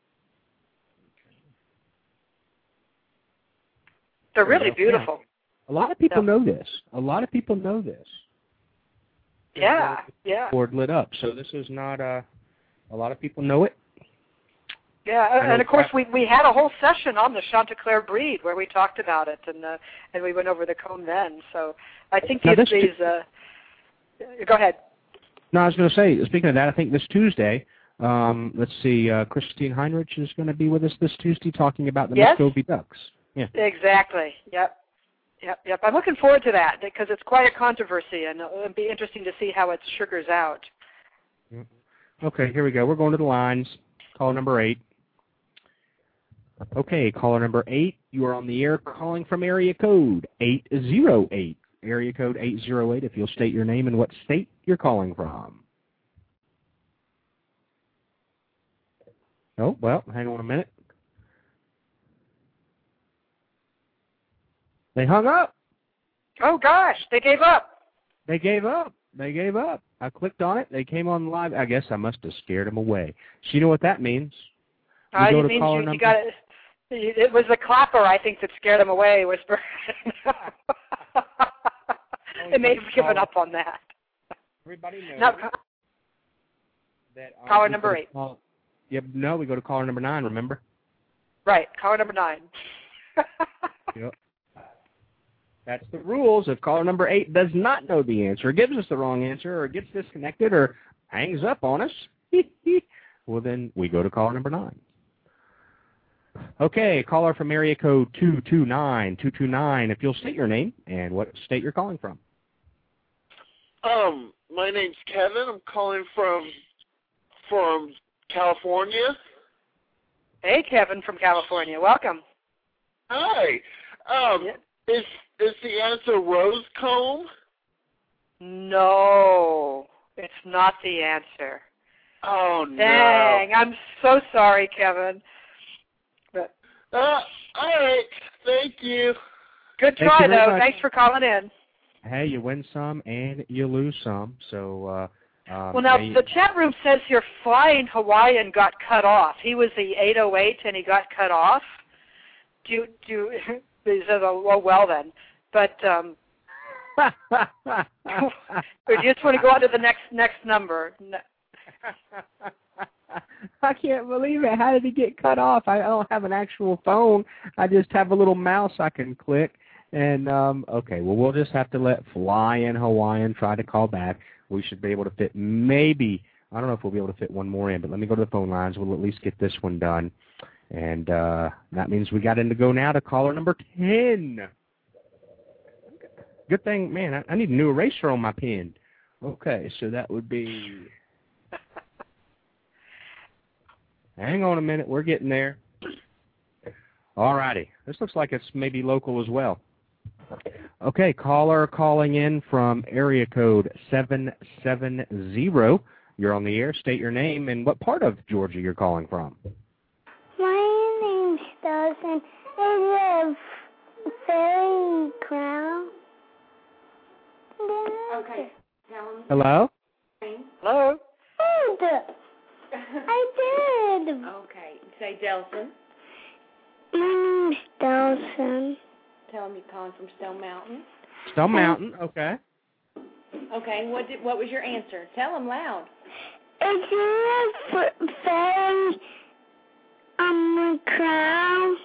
They're really beautiful. A lot of people know this. A lot of people know this. Yeah, yeah. Board lit up. So this is not a. A lot of people know it. Yeah, and of course we we had a whole session on the Chanticleer breed where we talked about it, and uh, and we went over the comb then. So I think these these. Uh, go ahead. No, I was going to say. Speaking of that, I think this Tuesday. Um, let's see. Uh, Christine Heinrich is going to be with us this Tuesday talking about the yes? Muscovy ducks. Yeah. Exactly. Yep. Yep. Yep. I'm looking forward to that because it's quite a controversy, and it'll be interesting to see how it sugars out. Okay, here we go. We're going to the lines. Caller number eight. Okay, caller number eight. You are on the air calling from area code eight zero eight. Area code eight zero eight. If you'll state your name and what state you're calling from. Oh, well, hang on a minute. They hung up. Oh, gosh, they gave up. They gave up. They gave up. I clicked on it. They came on live. I guess I must have scared them away. So you know what that means? Uh, it means you, you got it. It was the clapper, I think, that scared them away, Whisper. They may have given up on that. Everybody knows no, that uh, caller number eight. Call, yeah, no, we go to caller number nine, remember? Right, caller number nine. Yep. That's the rules. If caller number eight does not know the answer, gives us the wrong answer, or gets disconnected, or hangs up on us, well, then we go to caller number nine. Okay, caller from area code two two nine, two two nine. If you'll state your name and what state you're calling from. Um, my name's Kevin. I'm calling from from California. Hey, Kevin from California. Welcome. Hi. Um, yeah. is is the answer rose comb? No, it's not the answer. Oh no! Dang, I'm so sorry, Kevin. But uh, all right. Thank you. Good Thank try, you very though. much. Thanks for calling in. Hey, you win some and you lose some. So. Uh, um, well, now hey, the chat room says your Flying Hawaiian got cut off. He was the eight oh eight and he got cut off. Do you, do you, he says, oh well then, but. Um, or do you just want to go on to the next next number? No. I can't believe it. How did he get cut off? I don't have an actual phone. I just have a little mouse I can click. And, um, okay, well, we'll just have to let Flying Hawaiian try to call back. We should be able to fit maybe, I don't know if we'll be able to fit one more in, but let me go to the phone lines. We'll at least get this one done. And uh, that means we got in to go now to caller number ten. Good thing, man, I, I need a new eraser on my pen. Okay, so that would be... Hang on a minute, we're getting there. All righty. This looks like it's maybe local as well. Okay, caller calling in from area code seven seven zero. You're on the air. State your name and what part of Georgia you're calling from. My name's Dawson. I live Fairy Crown. Okay. Hello? Hello? I did. Okay. Say Delson. My name's Delson. Tell him you're calling from Stone Mountain. Stone Mountain, okay. Okay. What did, what was your answer? Tell him loud. It's a fairy um crown.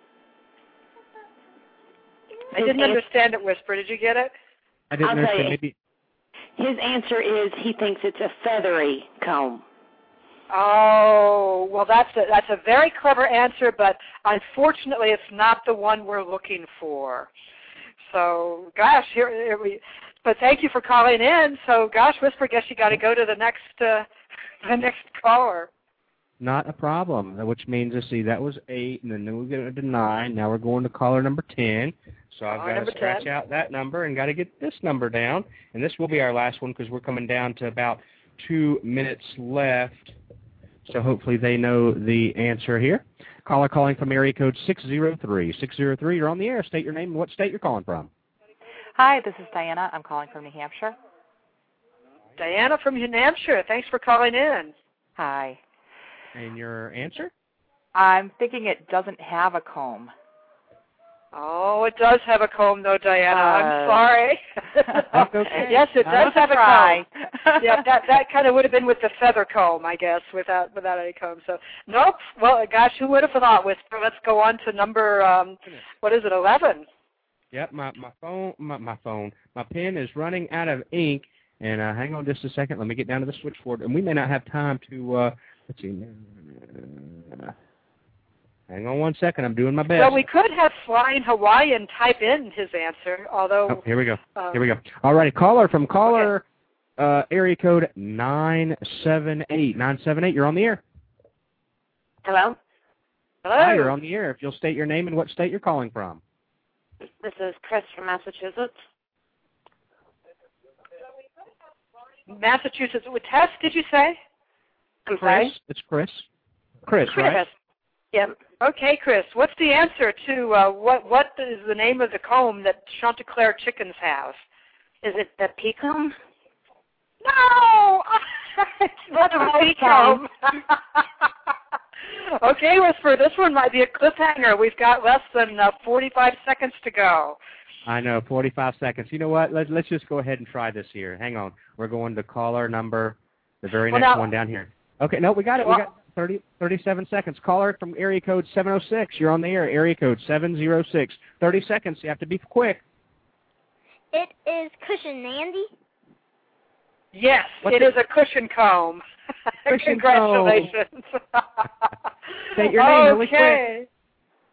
I didn't understand it, Whisper. Did you get it? I didn't I'll understand. tell you. Maybe. His answer is he thinks it's a feathery comb. Oh, well, that's a, that's a very clever answer, but unfortunately it's not the one we're looking for. So, gosh, here, here we, but thank you for calling in. So, gosh, Whisper, guess you got to go to the next uh, the next caller. Not a problem, which means, let's see, that was eight, and then we go to nine. Now we're going to caller number ten. So I've Caller got to scratch ten. out that number and got to get this number down. And this will be our last one because we're coming down to about two minutes left. So hopefully they know the answer here. Caller calling from area code six zero three. six zero three, you're on the air. State your name and what state you're calling from. Hi, this is Diana. I'm calling from New Hampshire. Diana from New Hampshire, thanks for calling in. Hi. And your answer? I'm thinking it doesn't have a comb. Oh, it does have a comb, though, Diana. Uh, I'm sorry. That's okay. Yes, it does Worth a have a try. comb. Yeah, that that kind of would have been with the feather comb, I guess, without without any comb. So, nope. Well, gosh, who would have thought, Whisper? Let's go on to number, um, what is it, eleven? Yep, my, my phone, my, my phone, my pen is running out of ink. And uh, hang on just a second. Let me get down to the switchboard. And we may not have time to, uh, let's see. Uh, hang on one second. I'm doing my best. Well, we could have Flying Hawaiian type in his answer, although... Oh, here we go. Um, here we go. All righty. Caller from caller okay. uh, area code nine seven eight. nine seven eight, you're on the air. Hello? Hello. Hi, you're on the air. If you'll state your name and what state you're calling from. This is Chris from Massachusetts. Massachusetts. With Tess, did you say? I'm Chris. sorry? It's Chris. Chris, Chris. right? Yep. Okay, Chris. What's the answer to uh, what? What is the name of the comb that Chanticleer chickens have? Is it the pea comb? No! It's not the pea comb. Okay, Whisper, this one might be a cliffhanger. We've got less than uh, forty-five seconds to go. I know, forty-five seconds. You know what? Let, let's just go ahead and try this here. Hang on. We're going to caller number, the very well, next now, one down here. Okay, no, we got it. Well, we got thirty, thirty-seven seconds. Caller from area code seven oh six. You're on the air. Area code seven oh six. thirty seconds. You have to be quick. It is Cushion Nandy. Yes, What's it it? is a cushion comb. Cushion Congratulations. State your name really quick. Okay.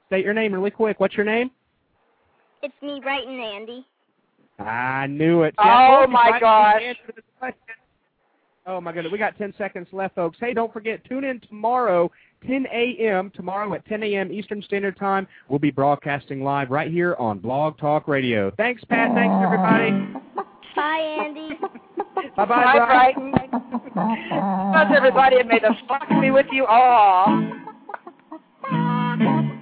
State your name really quick. What's your name? It's me, Bright and Andy. I knew it. Oh, Folks, my right gosh. answer this question. Oh, my goodness. We got ten seconds left, folks. Hey, don't forget, tune in tomorrow, ten a.m. Tomorrow at ten a.m. Eastern Standard Time. We'll be broadcasting live right here on Blog Talk Radio. Thanks, Pat. Thanks, everybody. Bye, Andy. Bye-bye, Bye, Brighton. Brighton. Thanks, everybody, and may the fox be with you all.